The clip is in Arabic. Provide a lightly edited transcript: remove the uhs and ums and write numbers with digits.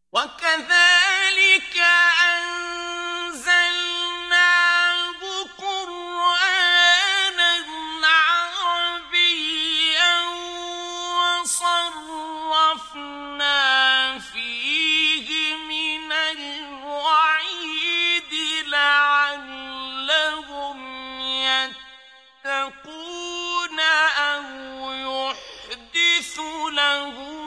وكذلك أنزلناه قرآنا عربيا وصرفنا فيه من الوعيد لعلهم يتقون أو يحدث لهم